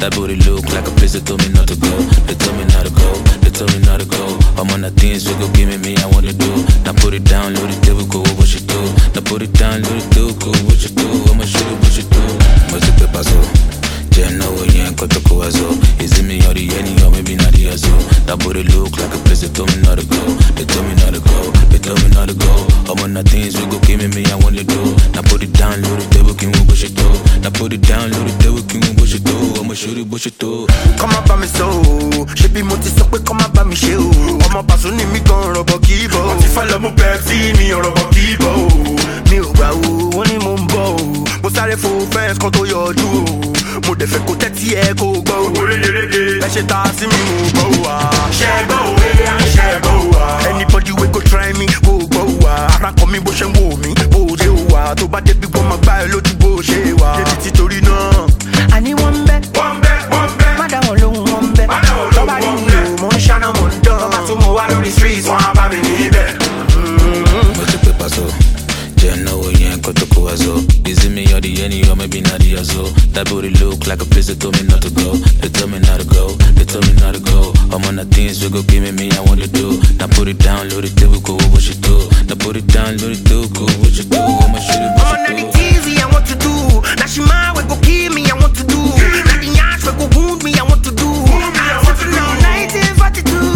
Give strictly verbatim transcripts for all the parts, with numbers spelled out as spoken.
That booty look like a place they told me not to go. They told me not to go, they told me not to go. I'm on the things we go give me, me I want to do. Now put it down, load it, there we go, what you do. Now put it down, load it, do, go, what you do. I'ma shoot it, what you do. Must be paso. Jenna, we ain't got to go as well. Is it me or the any, or maybe not the as well? That booty look like a place they told me not to go. They told me not to go, they told me not to go. I'm on the things we go give me, me I want to do. Now put it down, load it, there we can what you do. Now put it down, load it, there we can what you do. I'ma shoot it, what you do. Come up by me so, she be multi so quick, come up by me show. I'm a person in me gon' rubber keyboard. What if I love my Pepsi, me on rubber keyboard. Me o gba o, wọ́n ní mo ń bọ̀ o. Mo sáré fún fẹ́ǹsì kan tó yọjú o. Mo dẹ̀ fẹ́ kó tẹ́tí ẹ kó gbọ́ o. Ẹ ṣe ta sí mi mo gbọ́ o wa. Ṣé gbọ́ o wé, ṣé gbọ́ o wa. Anybody wey go try me, kó gbọ́ o wa. Ara kan mi bó ṣe ń wò mí, bó ṣe o wa. Tó bá débi wọ́n máa gbá ẹ lójú bó ṣe wà. Débi tí torí náà. Àní wọ́n ń bẹ́. Wọ́n ń bẹ́, wọ́n ń bẹ́. Má dá wọn lóhùn wọ́n ń bẹ́. Má dá wọn lóhùn wọ́n ń bẹ́. Tọ́ba rí mi o, mo ń ṣáná mo ń dán. Tọ́ba tún mo wá lórí streets, wọ́n á bá mi níbẹ̀. Mo ti pé paso. Jenna, we ain't got to go as well. Is it me or the any, or maybe not the as well? That booty look like a place they told me not to go. They told me not to go, they told me not to go. I'm on the things we go give me, me I want to do. Now put it down, load it, there we go, what you do. Now put it down, load it, do, go, what you do. I'ma shoot it, what you do. I'm on the easy, I want to do. Now she mine, we go kill me, I want to do. Now the yash, we go wound me, I want to do. I want to do. nineteen forty-two,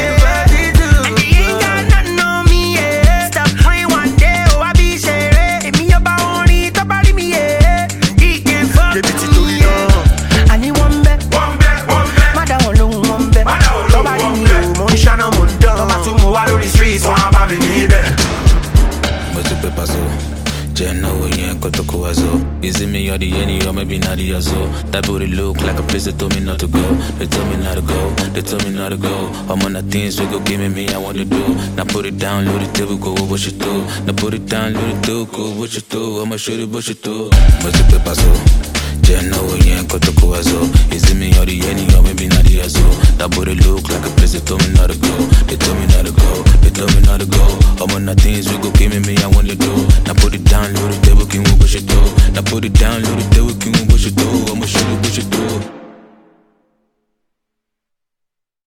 and they ain't got nothing on me, yeah. Stop praying one day, oh I be share. If me about only, top of me, yeah. He can fuck me, yeah. I need one bet, one bet, one bet. Mada one long, one bet. Top of me, oh, mon shana, mon dog. Top of two, mo out on the streets, so I'm about to need it. Must be paso. Jenna, we ain't got to go as well. Is it me or the any, or maybe not the as well? That booty look like a place they told me not to go. They told me not to go, they told me not to go. I'm on the things we go give me, me I want to do. Now put it down, load it, there we go, what you do. Now put it down, load it, do, go, what you do. I'ma shoot it, what you do. Must be paso. Jenna, we ain't got to go as well. Is it me or the any, or maybe not the as well? That booty look like a place they told me not to go. They told me not to go, they told me not to go. I'm on the things we go give me, me I want to do. Now put it down, load it, there we can what you do. Now put it down, load it, there we can what you do. I'ma shoot it, what you do.